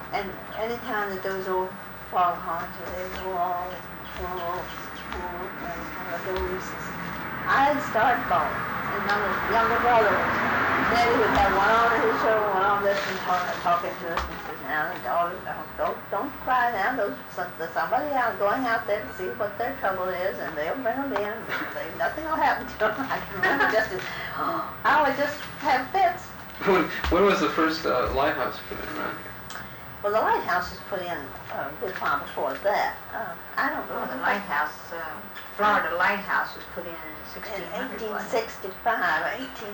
And any time that those old foghorns, they go all, and those, I'd start bawling. And my younger brother, Daddy would have one on his shoulder, one on this, and talking to us, and says, now, daughter, don't cry now. There's somebody out going out there to see what their trouble is, and they'll bring them in. Nothing will happen to them. I can remember I would just have fits. When was the first lighthouse put in around here? Well, the lighthouse was put in a good while before that. I don't know. Well, the lighthouse, Florida Lighthouse was put in 1865 or 18.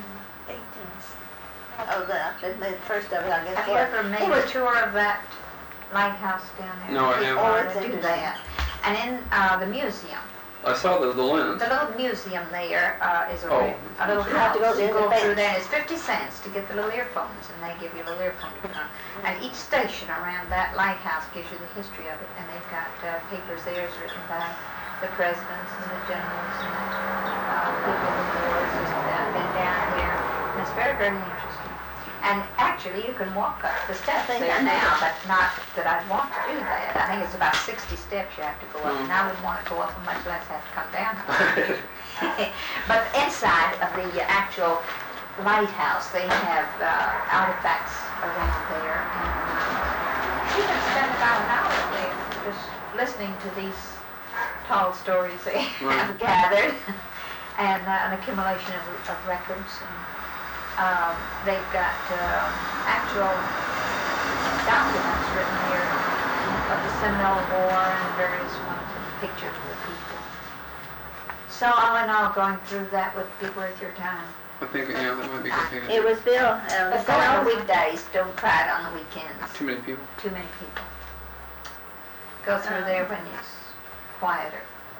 Oh, they made the first of it, I guess. Have you ever made a tour of that lighthouse down there? No, I haven't. Oh, it's do that. And in the museum, I saw the lens. the little museum there is a little You have to house. go You to go the through bench. there. It's 50 cents to get the little earphones, and they give you a little earphone. And each station around that lighthouse gives you the history of it, and they've got papers there written by the presidents and the generals and people in the wars that have been down here. And it's very, very interesting. And actually, you can walk up the steps there now, but not that I'd want to do that. I think it's about 60 steps you have to go up, and I wouldn't want to go up, much less have to come down. But inside of the actual lighthouse, they have artifacts around there, and you can spend about an hour there just listening to these tall stories they have gathered, and an accumulation of records. And they've got actual documents written here of the Seminole War and various ones, and pictures of the people. So all in all, going through that would be worth your time. I think, yeah, that might be a good thing. It was built. But go on the weekdays, don't try it on the weekends. Too many people? Too many people. Go through there when it's quieter.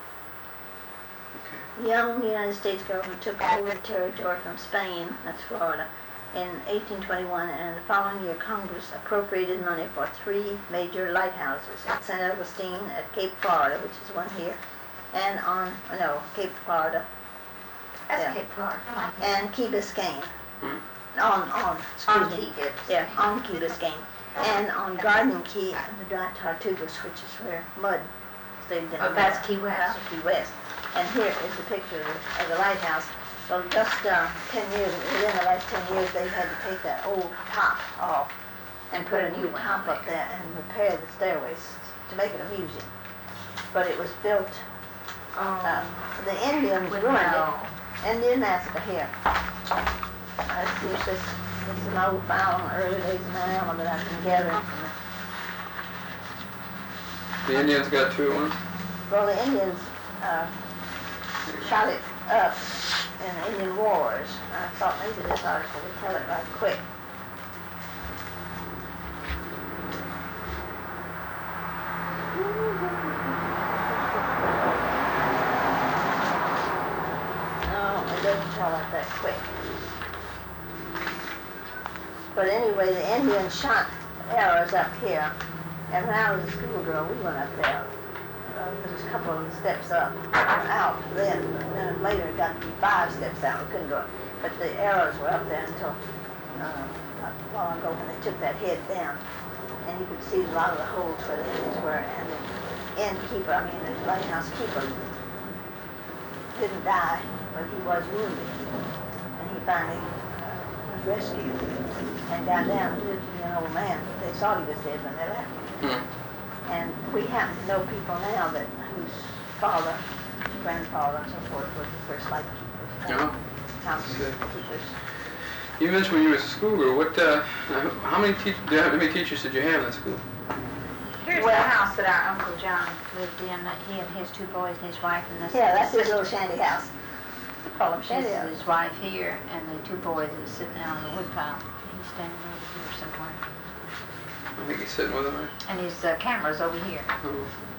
The young United States government took over territory from Spain, that's Florida, in 1821, and the following year Congress appropriated money for 3 major lighthouses at St. Augustine, at Cape Florida, which is one here, and Cape Florida. That's Cape Florida. And Key Biscayne. On Excuse me. Yeah, on Key Biscayne. And on Garden Key, the Dry Tortugas, which is where mud stayed down. Oh, that's Key West. That's Key West. And here is the picture of the lighthouse. Well, just 10 years, within the last 10 years, they had to take that old top off and put a new top up there and repair the stairways to make it a museum. But it was built, the Indians ruined it. Indian massacre here. This is an old file in the early days of Alabama that I've been gathering from The Indians got 2 at once? Well, the Indians shot it up in the Indian Wars. I thought maybe this article would tell it right quick. No, it doesn't tell it that quick. But anyway, the Indians shot arrows up here, and when I was a schoolgirl, we went up there. There was a couple of steps up, out then, and then later it got to be 5 steps out. We couldn't go up. But the arrows were up there until not a while ago when they took that head down. And you could see a lot of the holes where the Indians were. And the the lighthouse keeper, didn't die, but he was wounded. And he finally was rescued and got down to an old man. They thought he was dead when they left him. And we happen to know people now whose father, grandfather, and so forth were the first lightkeepers. Housekeepers. You mentioned when you were a schoolgirl. How many teachers did you have in that school? Here's the house that our Uncle John lived in. He and his 2 boys and his wife, and this. Yeah, that's his little shanty house. We call them shanty This house. is his wife here, and the 2 boys are sitting out on the woodpile. He's standing over here somewhere. I think he's sitting with them, right? And his camera's over here. Oh.